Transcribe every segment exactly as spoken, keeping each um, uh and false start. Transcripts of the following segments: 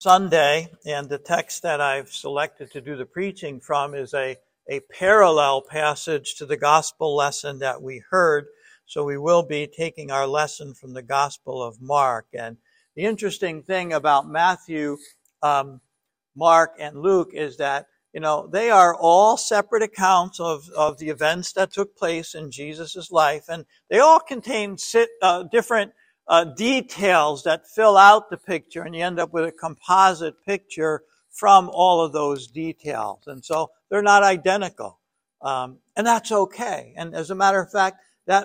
Sunday, and the text that I've selected to do the preaching from is a, a parallel passage to the gospel lesson that we heard. So we will be taking our lesson from the Gospel of Mark. And the interesting thing about Matthew, um, Mark, and Luke is that, you know, they are all separate accounts of, of the events that took place in Jesus' life, and they all contain sit, uh, different uh, details that fill out the picture, and you end up with a composite picture from all of those details. And so they're not identical. Um, and that's okay. And as a matter of fact, that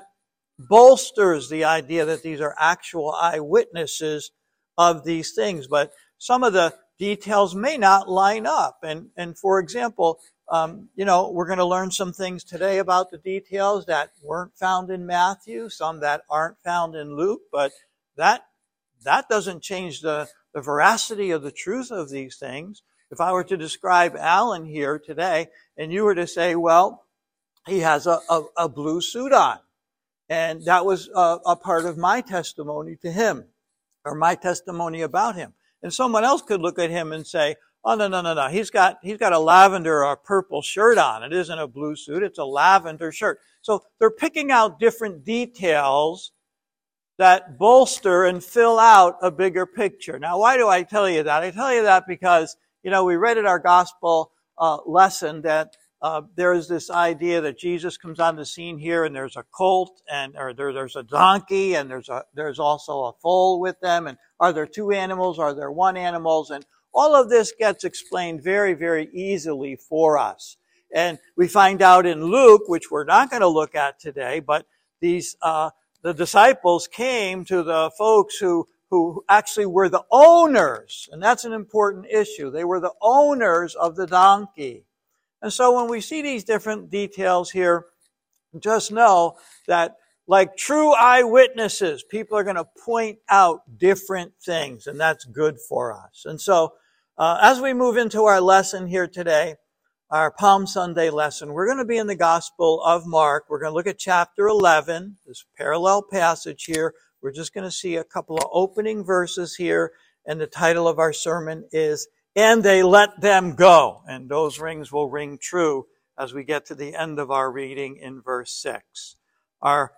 bolsters the idea that these are actual eyewitnesses of these things. But some of the details may not line up. And, and for example, um, you know, we're going to learn some things today about the details that weren't found in Matthew, some that aren't found in Luke, but that, that doesn't change the, the veracity of the truth of these things. If I were to describe Alan here today, and you were to say, well, he has a, a, a blue suit on, and that was a, a part of my testimony to him, or my testimony about him. And someone else could look at him and say, oh, no, no, no, no, he's got, he's got a lavender or a purple shirt on. It isn't a blue suit, it's a lavender shirt. So they're picking out different details that bolster and fill out a bigger picture. Now, why do I tell you that? I tell you that because, you know, we read in our gospel uh, lesson that uh, there is this idea that Jesus comes on the scene here, and there's a colt, and or there, there's a donkey, and there's a there's also a foal with them. And are there two animals? Are there one animals? And all of this gets explained very, very easily for us. And we find out in Luke, which we're not going to look at today, but these uh, the disciples came to the folks who who actually were the owners, and that's an important issue. They were the owners of the donkey. And so when we see these different details here, just know that like true eyewitnesses, people are going to point out different things, and that's good for us. And so uh, as we move into our lesson here today, our Palm Sunday lesson, we're going to be in the Gospel of Mark. We're going to look at chapter eleven, this parallel passage here. We're just going to see a couple of opening verses here, and the title of our sermon is, "And They Let Them Go." And those rings will ring true as we get to the end of our reading in verse six. Our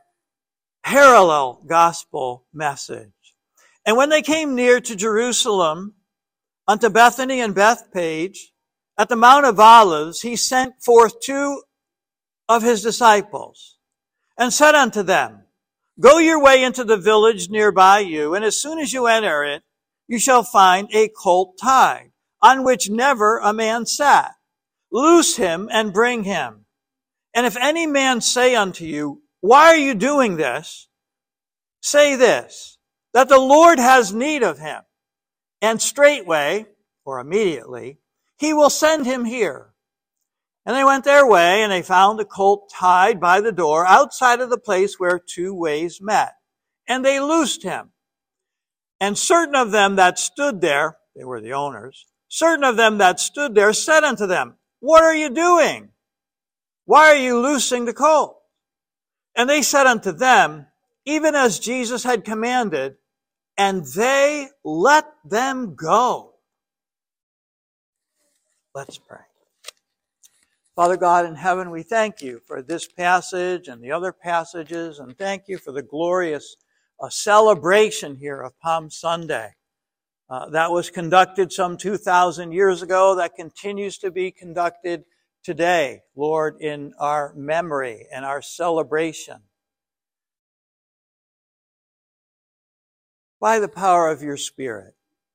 parallel gospel message. "And when they came near to Jerusalem, unto Bethany and Bethpage, at the Mount of Olives, he sent forth two of his disciples, and said unto them, Go your way into the village nearby you, and as soon as you enter it, you shall find a colt tied, on which never a man sat. Loose him and bring him. And if any man say unto you, Why are you doing this? Say this, that the Lord has need of him, and straightway, or immediately, he will send him here. And they went their way, and they found a colt tied by the door outside of the place where two ways met. And they loosed him. And certain of them that stood there," they were the owners, "certain of them that stood there said unto them, What are you doing? Why are you loosing the colt? And they said unto them, Even as Jesus had commanded, and they let them go." Let's pray. Father God in heaven, we thank you for this passage and the other passages, and thank you for the glorious uh, celebration here of Palm Sunday. Uh, that was conducted some two thousand years ago, that continues to be conducted today, Lord, in our memory and our celebration. By the power of your Spirit,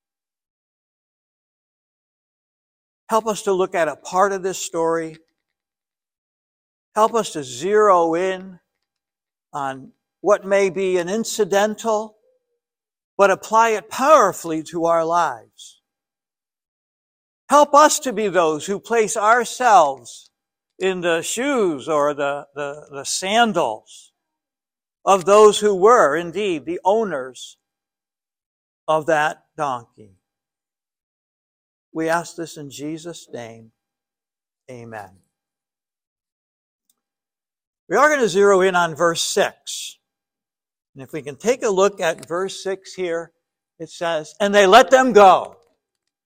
help us to look at a part of this story. Help us to zero in on what may be an incidental, but apply it powerfully to our lives. Help us to be those who place ourselves in the shoes or the, the, the sandals of those who were indeed the owners of that donkey. We ask this in Jesus' name. Amen. We are going to zero in on verse six. And if we can take a look at verse six here, it says, "And they let them go."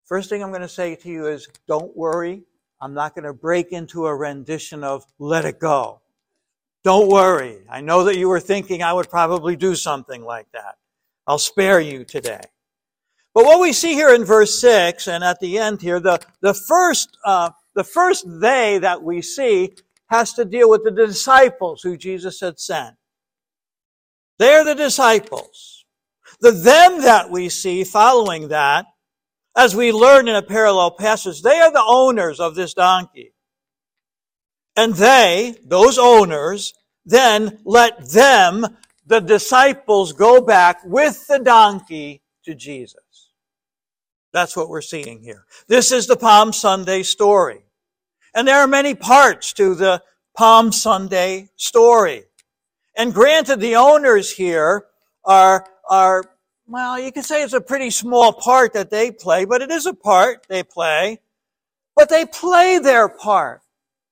First thing I'm going to say to you is, don't worry. I'm not going to break into a rendition of Let It Go. Don't worry. I know that you were thinking I would probably do something like that. I'll spare you today. But what we see here in verse six and at the end here, the, the first, uh, the first they that we see has to deal with the disciples who Jesus had sent. They're the disciples. The them that we see following that, as we learn in a parallel passage, they are the owners of this donkey. And they, those owners, then let them, the disciples, go back with the donkey to Jesus. That's what we're seeing here. This is the Palm Sunday story. And there are many parts to the Palm Sunday story. And granted, the owners here are, are, well, you could say it's a pretty small part that they play, but it is a part they play. But they play their part.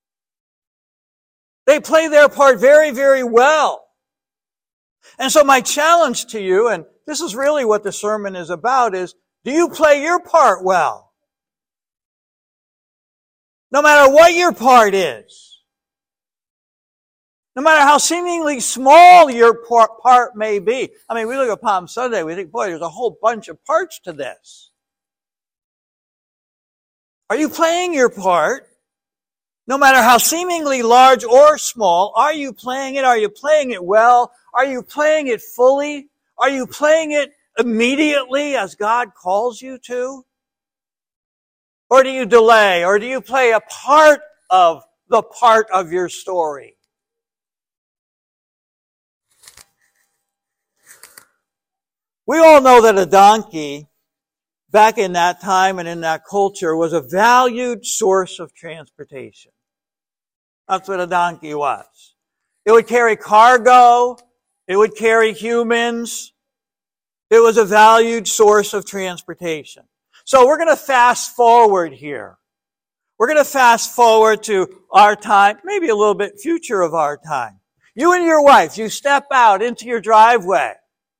They play their part very, very well. And so my challenge to you, and this is really what the sermon is about, is do you play your part well? No matter what your part is. No matter how seemingly small your part may be. I mean, we look at Palm Sunday, we think, boy, there's a whole bunch of parts to this. Are you playing your part? No matter how seemingly large or small, are you playing it? Are you playing it well? Are you playing it fully? Are you playing it immediately as God calls you to? Or do you delay? Or do you play a part of the part of your story? We all know that a donkey, back in that time and in that culture, was a valued source of transportation. That's what a donkey was. It would carry cargo. It would carry humans. It was a valued source of transportation. So we're going to fast forward here. We're going to fast forward to our time, maybe a little bit future of our time. You and your wife, you step out into your driveway.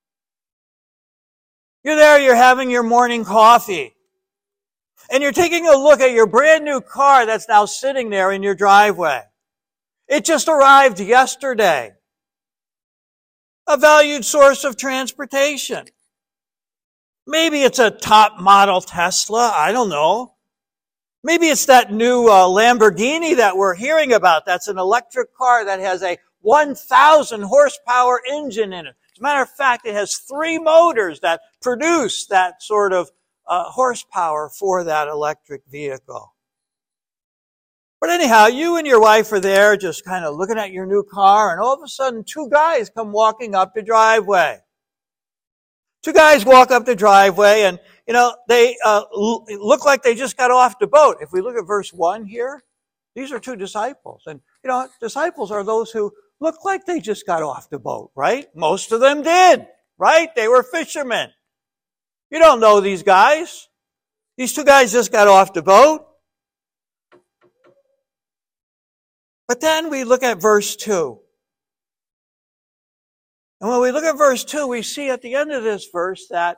You're there, you're having your morning coffee. And you're taking a look at your brand new car that's now sitting there in your driveway. It just arrived yesterday. A valued source of transportation. Maybe it's a top model Tesla, I don't know. Maybe it's that new uh, Lamborghini that we're hearing about. That's an electric car that has a one thousand horsepower engine in it. As a matter of fact, it has three motors that produce that sort of uh, horsepower for that electric vehicle. But anyhow, you and your wife are there just kind of looking at your new car, and all of a sudden two guys come walking up the driveway. Two guys walk up the driveway, and, you know, they uh, look like they just got off the boat. If we look at verse one here, these are two disciples. And, you know, disciples are those who look like they just got off the boat, right? Most of them did, right? They were fishermen. You don't know these guys. These two guys just got off the boat. But then we look at verse two. And when we look at verse two, we see at the end of this verse that,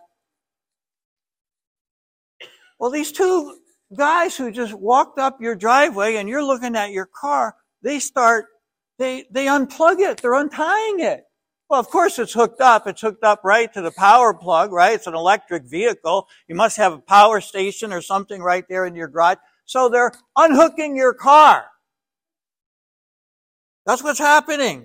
well, these two guys who just walked up your driveway and you're looking at your car, they start, they, they unplug it. They're untying it. Well, of course it's hooked up. It's hooked up right to the power plug, right? It's an electric vehicle. You must have a power station or something right there in your garage. So they're unhooking your car. That's what's happening.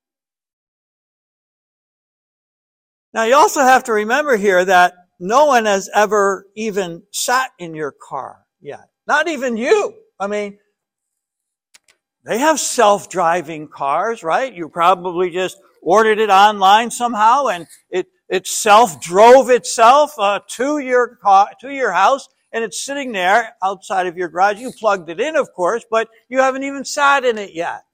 Now, you also have to remember here that no one has ever even sat in your car yet. Not even you. I mean, they have self-driving cars, right? You probably just ordered it online somehow, and it, it self-drove itself uh, to your car, to your house, and it's sitting there outside of your garage. You plugged it in, of course, but you haven't even sat in it yet.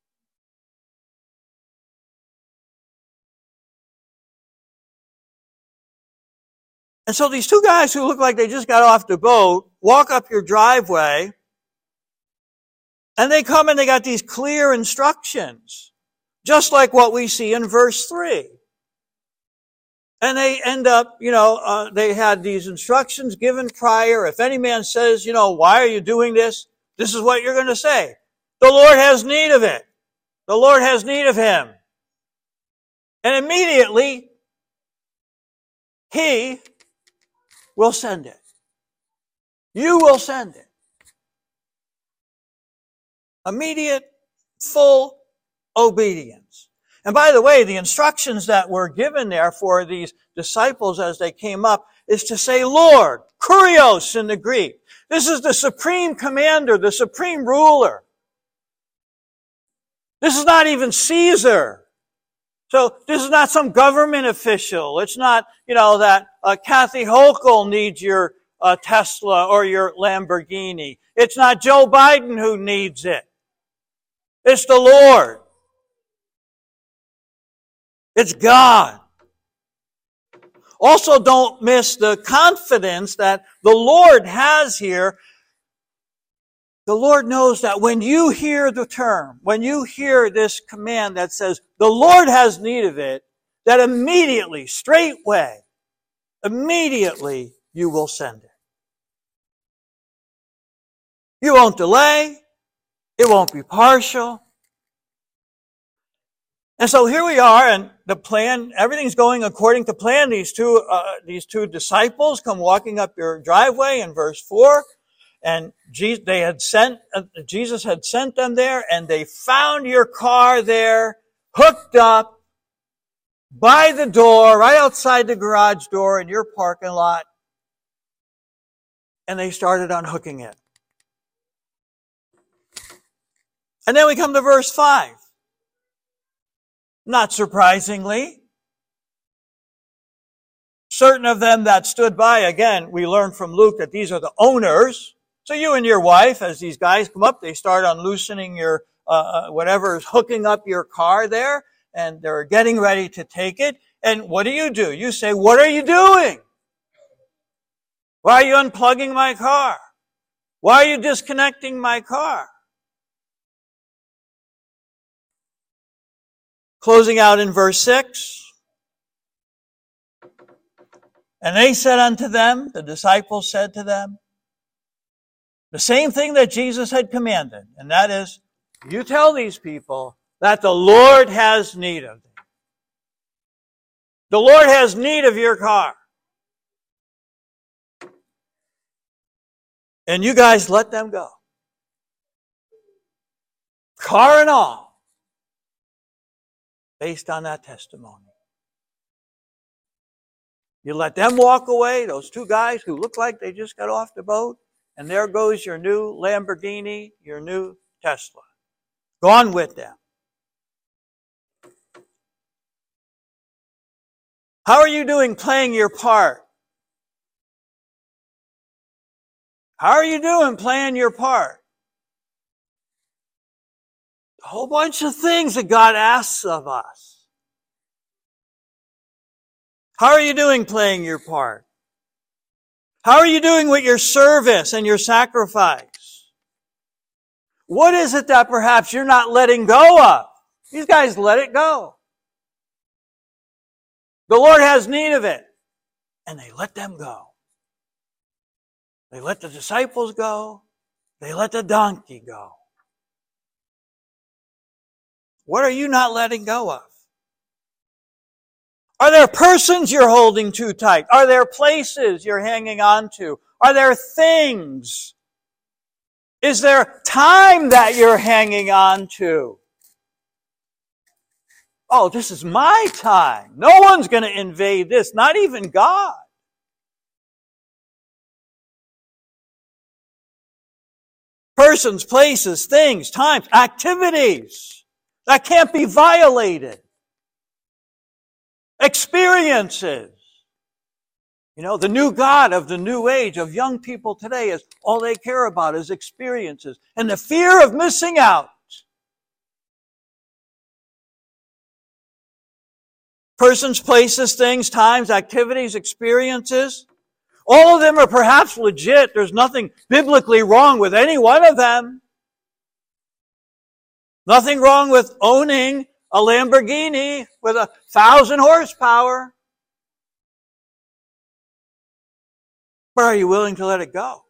And so these two guys who look like they just got off the boat walk up your driveway, and they come and they got these clear instructions, just like what we see in verse three. And they end up, you know, uh, they had these instructions given prior. If any man says, you know, why are you doing this? This is what you're going to say. The Lord has need of it. The Lord has need of him. And immediately, he will send it. You will send it. Immediate, full obedience. And by the way, the instructions that were given there for these disciples as they came up is to say, Lord, kurios in the Greek. This is the supreme commander, the supreme ruler. This is not even Caesar. So this is not some government official. It's not, you know, that uh, Kathy Hochul needs your uh, Tesla or your Lamborghini. It's not Joe Biden who needs it. It's the Lord. It's God. Also, don't miss the confidence that the Lord has here. The Lord knows that when you hear the term, when you hear this command that says, the Lord has need of it, that immediately, straightway, immediately you will send it. You won't delay. It won't be partial. And so here we are, and the plan, everything's going according to plan. These two, uh, these two disciples come walking up your driveway in verse four, and Jesus, they had sent, uh, Jesus had sent them there, and they found your car there, hooked up by the door, right outside the garage door in your parking lot, and they started unhooking it. And then we come to verse five. Not surprisingly, certain of them that stood by, again, we learn from Luke that these are the owners. So you and your wife, as these guys come up, they start unloosening your, uh, whatever is hooking up your car there, and they're getting ready to take it. And what do you do? You say, what are you doing? Why are you unplugging my car? Why are you disconnecting my car? Closing out in verse six. And they said unto them, the disciples said to them, the same thing that Jesus had commanded, and that is, you tell these people that the Lord has need of them. The Lord has need of your car. And you guys let them go. Car and all. Based on that testimony. You let them walk away, those two guys who look like they just got off the boat, and there goes your new Lamborghini, your new Tesla. Gone with them. How are you doing playing your part? How are you doing playing your part? A whole bunch of things that God asks of us. How are you doing playing your part? How are you doing with your service and your sacrifice? What is it that perhaps you're not letting go of? These guys let it go. The Lord has need of it. And they let them go. They let the disciples go. They let the donkey go. What are you not letting go of? Are there persons you're holding too tight? Are there places you're hanging on to? Are there things? Is there time that you're hanging on to? Oh, this is my time. No one's going to invade this, not even God. Persons, places, things, times, activities. That can't be violated. Experiences. You know, the new God of the new age of young people today is all they care about is experiences. And the fear of missing out. Persons, places, things, times, activities, experiences. All of them are perhaps legit. There's nothing biblically wrong with any one of them. Nothing wrong with owning a Lamborghini with a thousand horsepower. But are you willing to let it go?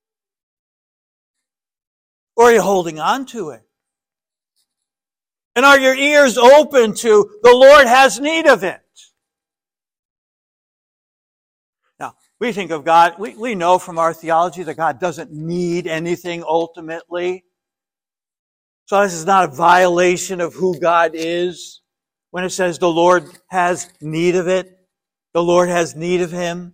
Or are you holding on to it? And are your ears open to the Lord has need of it? Now, we think of God, we, we know from our theology that God doesn't need anything ultimately. So this is not a violation of who God is when it says the Lord has need of it. The Lord has need of him.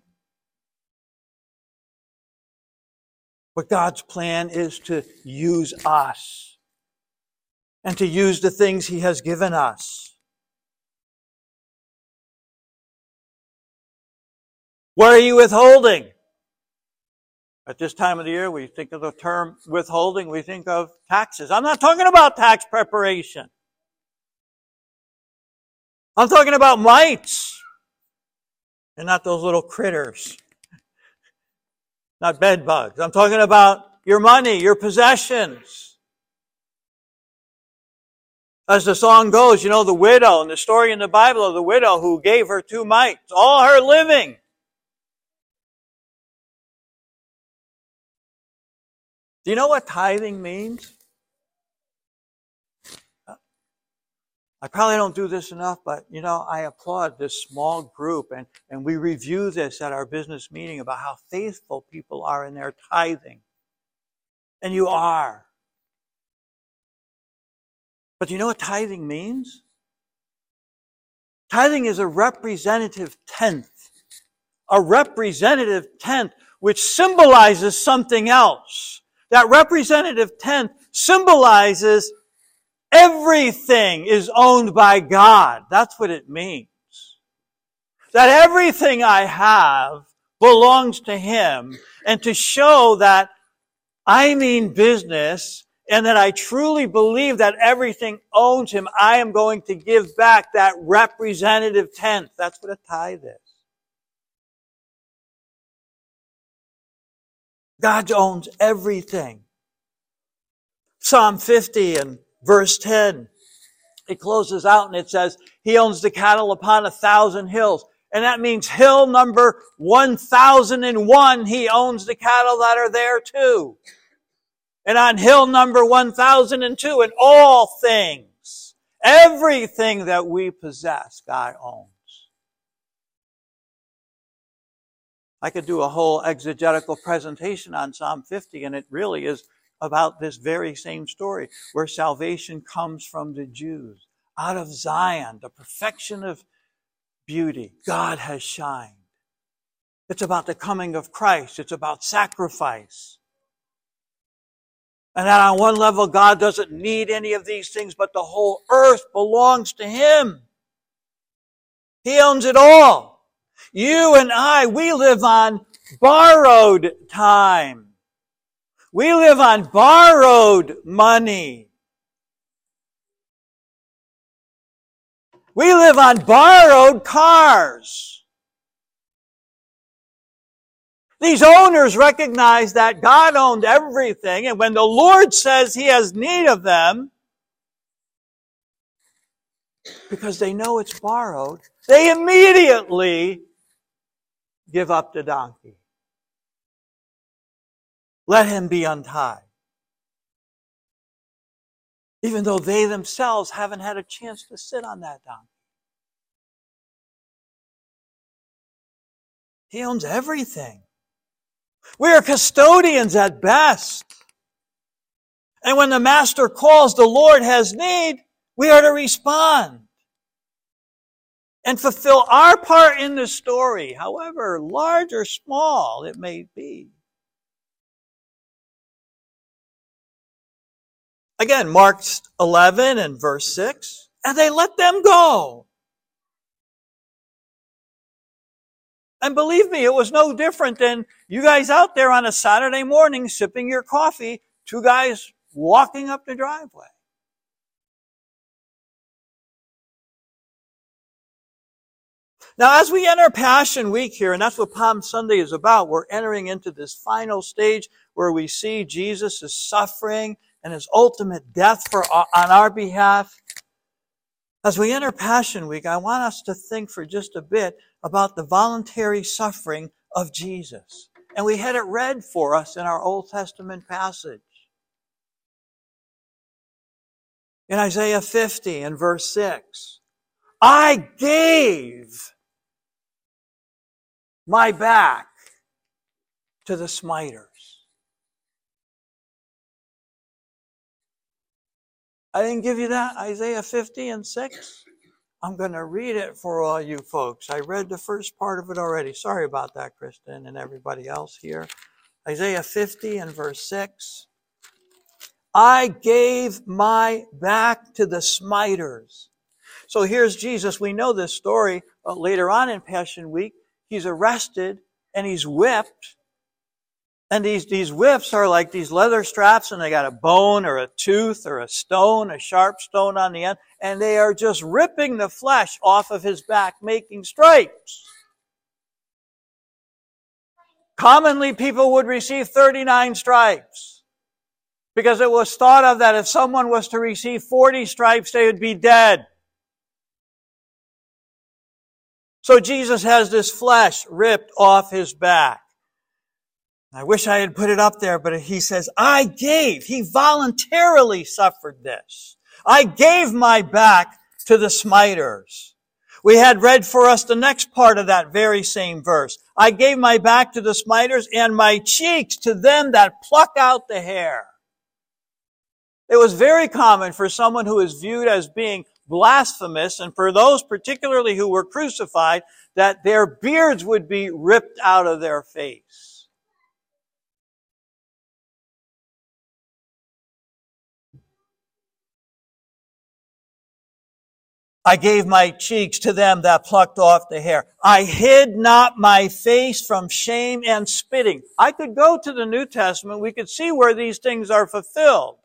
But God's plan is to use us and to use the things he has given us. What are you withholding? At this time of the year, we think of the term withholding, we think of taxes. I'm not talking about tax preparation. I'm talking about mites and not those little critters. Not bed bugs. I'm talking about your money, your possessions. As the song goes, you know, the widow, and the story in the Bible of the widow who gave her two mites, all her living. Do you know what tithing means? I probably don't do this enough, but, you know, I applaud this small group, and, and we review this at our business meeting about how faithful people are in their tithing. And you are. But do you know what tithing means? Tithing is a representative tenth. A representative tenth, which symbolizes something else. That representative tenth symbolizes everything is owned by God. That's what it means. That everything I have belongs to him, and to show that I mean business and that I truly believe that everything owns him, I am going to give back that representative tenth. That's what a tithe is. God owns everything. Psalm fifty and verse ten, it closes out and it says, he owns the cattle upon a thousand hills. And that means hill number one thousand one, he owns the cattle that are there too. And on hill number one thousand two, and all things, everything that we possess, God owns. I could do a whole exegetical presentation on Psalm fifty, and it really is about this very same story, where salvation comes from the Jews. Out of Zion, the perfection of beauty, God has shined. It's about the coming of Christ. It's about sacrifice. And that on one level, God doesn't need any of these things, but the whole earth belongs to him. He owns it all. You and I, we live on borrowed time. We live on borrowed money. We live on borrowed cars. These owners recognize that God owned everything, and when the Lord says he has need of them, because they know it's borrowed, they immediately give up the donkey. Let him be untied. Even though they themselves haven't had a chance to sit on that donkey. He owns everything. We are custodians at best. And when the master calls, the Lord has need, we are to respond and fulfill our part in the story, however large or small it may be. Again, Mark eleven and verse six, and they let them go. And believe me, it was no different than you guys out there on a Saturday morning sipping your coffee, two guys walking up the driveway. Now, as we enter Passion Week here, and that's what Palm Sunday is about, we're entering into this final stage where we see Jesus' suffering and his ultimate death for on our behalf. As we enter Passion Week, I want us to think for just a bit about the voluntary suffering of Jesus. And we had it read for us in our Old Testament passage. In Isaiah fifty and verse six, I gave my back to the smiters. I didn't give you that, Isaiah fifty and six. I'm going to read it for all you folks. I read the first part of it already. Sorry about that, Kristen, and everybody else here. Isaiah fifty and verse six. I gave my back to the smiters. So here's Jesus. We know this story uh, later on in Passion Week. He's arrested and he's whipped. And these, these whips are like these leather straps, and they got a bone or a tooth or a stone, a sharp stone on the end. And they are just ripping the flesh off of his back, making stripes. Commonly, people would receive thirty-nine stripes. Because it was thought of that if someone was to receive forty stripes, they would be dead. So Jesus has this flesh ripped off his back. I wish I had put it up there, but he says, I gave. He voluntarily suffered this. I gave my back to the smiters. We had read for us the next part of that very same verse. I gave my back to the smiters and my cheeks to them that pluck out the hair. It was very common for someone who is viewed as being blasphemous, and for those particularly who were crucified, that their beards would be ripped out of their face. I gave my cheeks to them that plucked off the hair. I hid not my face from shame and spitting. I could go to the New Testament. We could see where these things are fulfilled.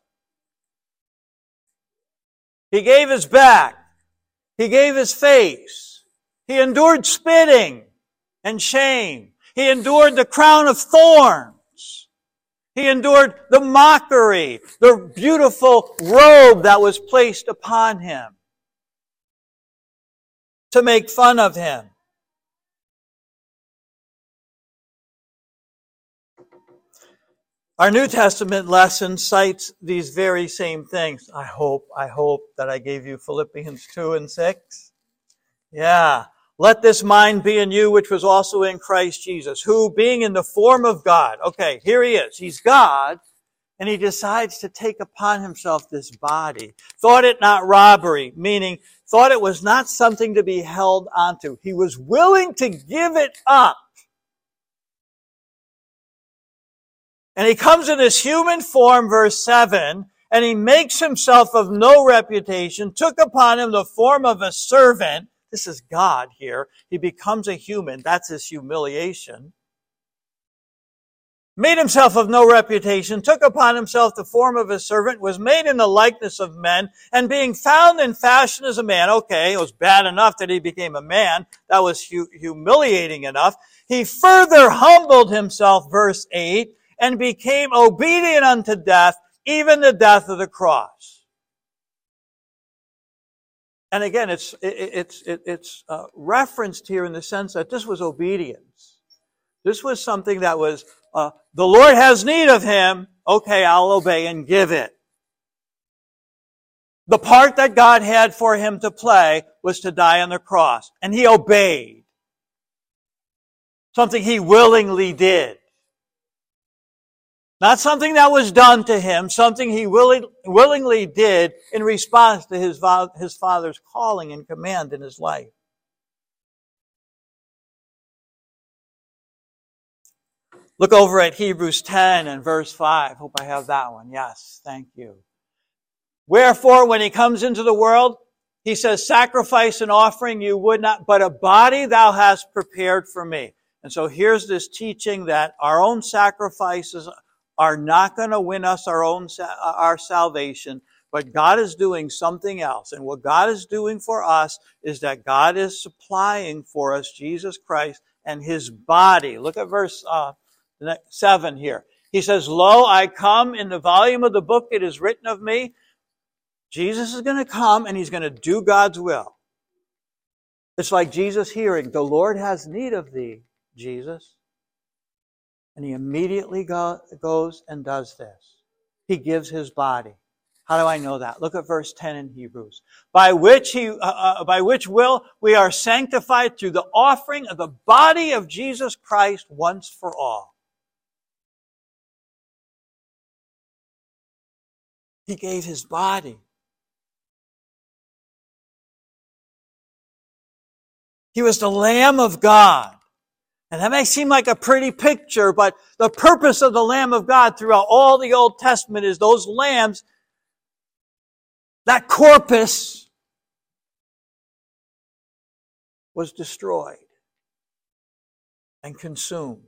He gave his back. He gave his face. He endured spitting and shame. He endured the crown of thorns. He endured the mockery, the beautiful robe that was placed upon him to make fun of him. Our New Testament lesson cites these very same things. I hope, I hope that I gave you Philippians two and six. Yeah. Let this mind be in you, which was also in Christ Jesus, who being in the form of God. Okay, here he is. He's God, and he decides to take upon himself this body. Thought it not robbery, meaning thought it was not something to be held onto. He was willing to give it up. And he comes in this human form, verse seven, and he makes himself of no reputation, took upon him the form of a servant. This is God here. He becomes a human. That's his humiliation. Made himself of no reputation, took upon himself the form of a servant, was made in the likeness of men, and being found in fashion as a man. Okay, it was bad enough that he became a man. That was hu- humiliating enough. He further humbled himself, verse eight, and became obedient unto death, even the death of the cross. And again, it's it's it's uh, referenced here in the sense that this was obedience. This was something that was, uh, the Lord has need of him, okay, I'll obey and give it. The part that God had for him to play was to die on the cross, and he obeyed. Something he willingly did. Not something that was done to him, something he willing, willingly did in response to his, his Father's calling and command in his life. Look over at Hebrews ten and verse five. Hope I have that one. Yes, thank you. Wherefore, when he comes into the world, he says, sacrifice and offering you would not, but a body thou hast prepared for me. And so here's this teaching that our own sacrifices are not going to win us our own our salvation, but God is doing something else. And what God is doing for us is that God is supplying for us Jesus Christ and his body. Look at verse uh, seven here. He says, lo, I come, in the volume of the book it is written of me. Jesus is going to come and he's going to do God's will. It's like Jesus hearing, the Lord has need of thee, Jesus. And he immediately go, goes and does this. He gives his body. How do I know that? Look at verse ten in Hebrews. By which he, uh, uh, by which will we are sanctified through the offering of the body of Jesus Christ once for all. He gave his body. He was the Lamb of God. And that may seem like a pretty picture, but the purpose of the Lamb of God throughout all the Old Testament is those lambs, that corpus was destroyed and consumed.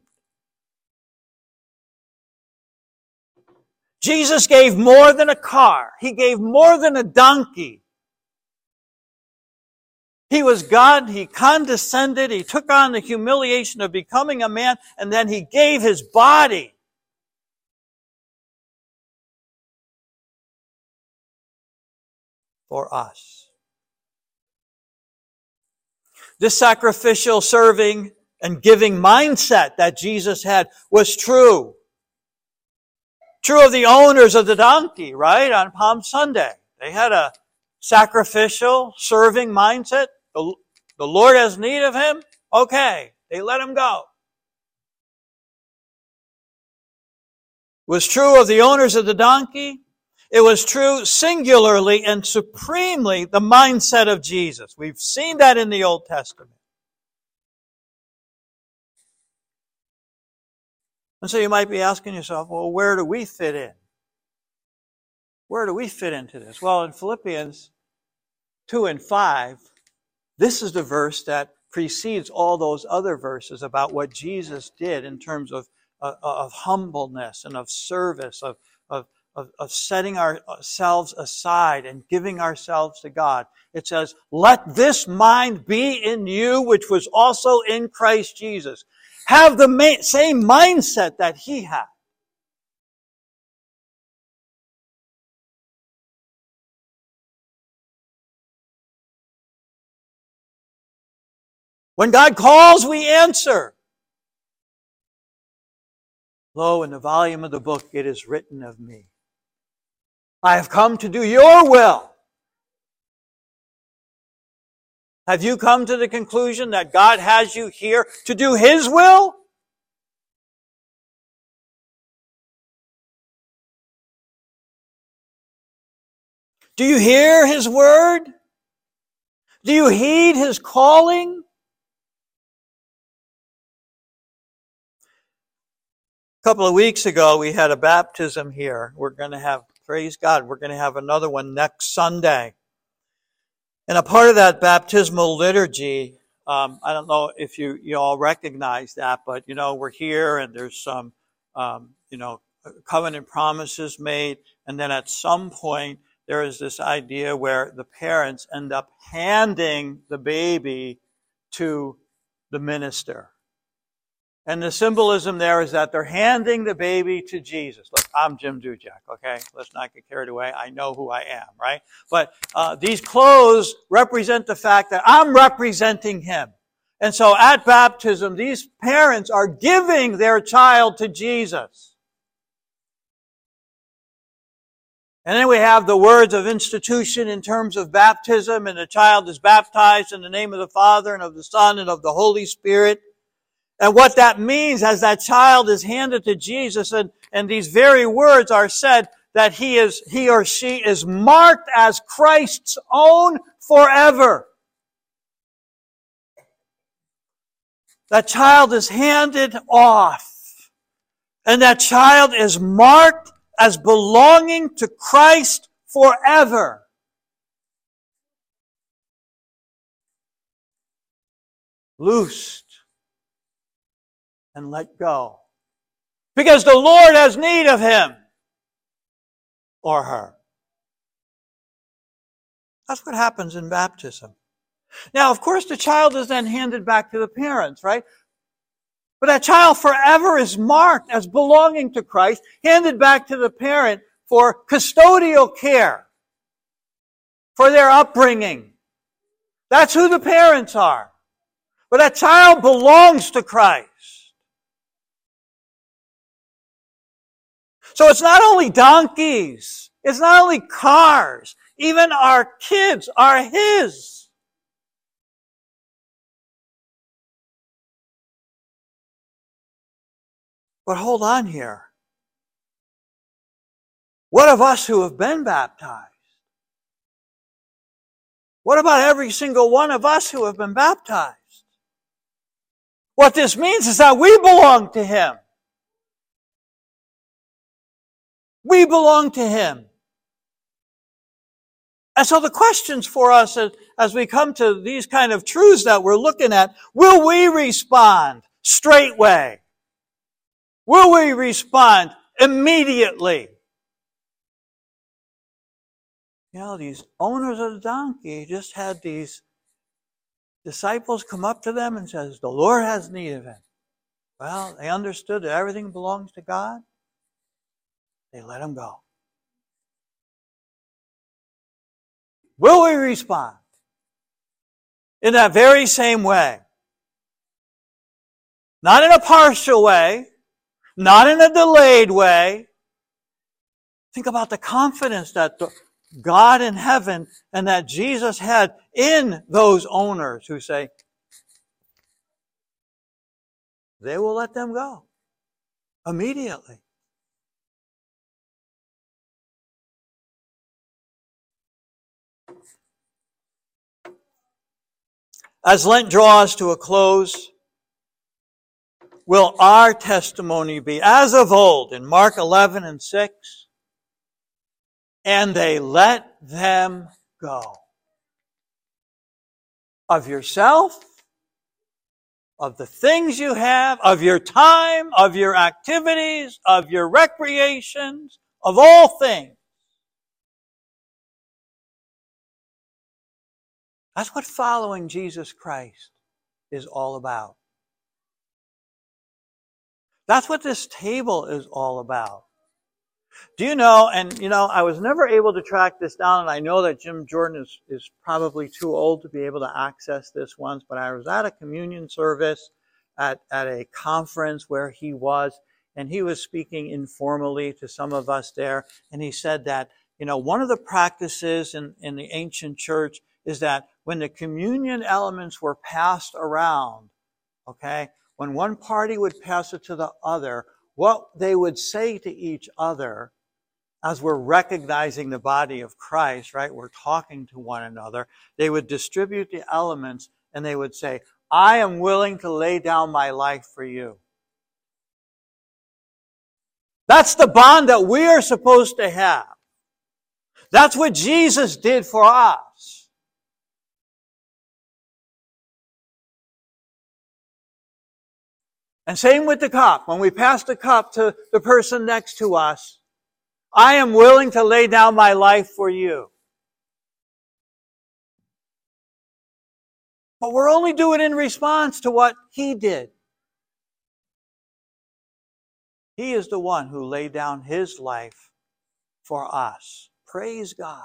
Jesus gave more than a car. He gave more than a donkey. He was God. He condescended. He took on the humiliation of becoming a man, and then he gave his body. For us. This sacrificial serving and giving mindset that Jesus had was true. True of the owners of the donkey, right? On Palm Sunday. They had a sacrificial, serving mindset. The, the Lord has need of him. Okay. They let him go. It was true of the owners of the donkey. It was true singularly and supremely the mindset of Jesus. We've seen that in the Old Testament. And so you might be asking yourself, well, where do we fit in? Where do we fit into this? Well, in Philippians two and five, this is the verse that precedes all those other verses about what Jesus did in terms of, uh, of humbleness and of service, of, of, of, of setting ourselves aside and giving ourselves to God. It says, let this mind be in you, which was also in Christ Jesus. Have the ma- same mindset that he had. When God calls, we answer. Lo, in the volume of the book it is written of me. I have come to do your will. Have you come to the conclusion that God has you here to do his will? Do you hear his word? Do you heed his calling? A couple of weeks ago, we had a baptism here. We're going to have, praise God, we're going to have another one next Sunday. And a part of that baptismal liturgy, um, I don't know if you, you all recognize that, but, you know, we're here and there's some, um, you know, covenant promises made. And then at some point, there is this idea where the parents end up handing the baby to the minister. And the symbolism there is that they're handing the baby to Jesus. Look, I'm Jim Dujak, okay? Let's not get carried away. I know who I am, right? But uh, these clothes represent the fact that I'm representing him. And so at baptism, these parents are giving their child to Jesus. And then we have the words of institution in terms of baptism, and the child is baptized in the name of the Father and of the Son and of the Holy Spirit. And what that means as that child is handed to Jesus, and, and these very words are said, that he is, he or she is marked as Christ's own forever. That child is handed off. And that child is marked as belonging to Christ forever. Loosed and let go. Because the Lord has need of him or her. That's what happens in baptism. Now, of course, the child is then handed back to the parents, right? But that child forever is marked as belonging to Christ, handed back to the parent for custodial care, for their upbringing. That's who the parents are. But that child belongs to Christ. So it's not only donkeys. It's not only cars. Even our kids are His. But hold on here. What of us who have been baptized? What about every single one of us who have been baptized? What this means is that we belong to Him. We belong to Him. And so the questions for us as, as we come to these kind of truths that we're looking at, will we respond straightway? Will we respond immediately? You know, these owners of the donkey just had these disciples come up to them and says, the Lord has need of him. Well, they understood that everything belongs to God. They let him go. Will we respond in that very same way? Not in a partial way, not in a delayed way. Think about the confidence that the God in heaven and that Jesus had in those owners who say, they will let them go immediately. As Lent draws to a close, will our testimony be as of old in Mark eleven and six? And they let them go. Of yourself, of the things you have, of your time, of your activities, of your recreations, of all things. That's what following Jesus Christ is all about. That's what this table is all about. Do you know, and you know, I was never able to track this down, and I know that Jim Jordan is, is probably too old to be able to access this once, but I was at a communion service at, at a conference where he was, and he was speaking informally to some of us there, and he said that, you know, one of the practices in, in the ancient church is that when the communion elements were passed around, okay, when one party would pass it to the other, what they would say to each other as we're recognizing the body of Christ, right? We're talking to one another. They would distribute the elements and they would say, I am willing to lay down my life for you. That's the bond that we are supposed to have. That's what Jesus did for us. And same with the cup. When we pass the cup to the person next to us, I am willing to lay down my life for you. But we're only doing it in response to what He did. He is the one who laid down His life for us. Praise God.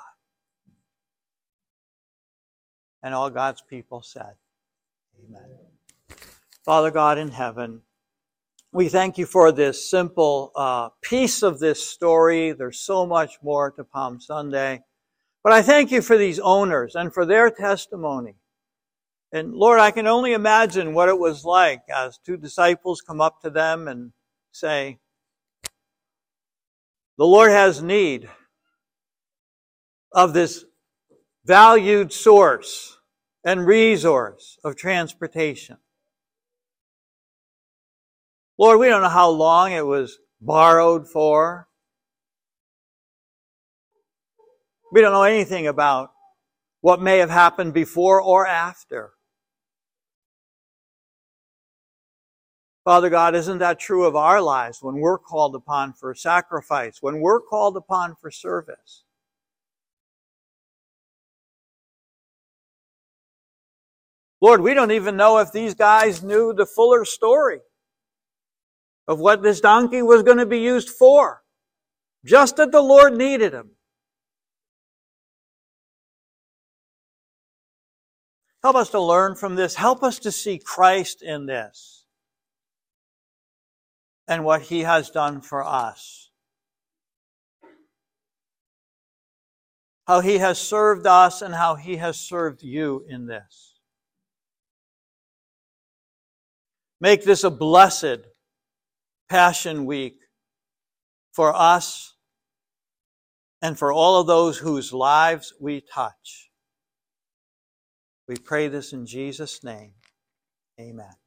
And all God's people said, amen. Father God in heaven, we thank you for this simple uh, piece of this story. There's so much more to Palm Sunday. But I thank you for these owners and for their testimony. And Lord, I can only imagine what it was like as two disciples come up to them and say, the Lord has need of this valued source and resource of transportation. Lord, we don't know how long it was borrowed for. We don't know anything about what may have happened before or after. Father God, isn't that true of our lives when we're called upon for sacrifice, when we're called upon for service? Lord, we don't even know if these guys knew the fuller story of what this donkey was going to be used for. Just that the Lord needed him. Help us to learn from this. Help us to see Christ in this and what He has done for us. how He has served us and how He has served you in this. Make this a blessed Passion Week for us and for all of those whose lives we touch. We pray this in Jesus' name. Amen.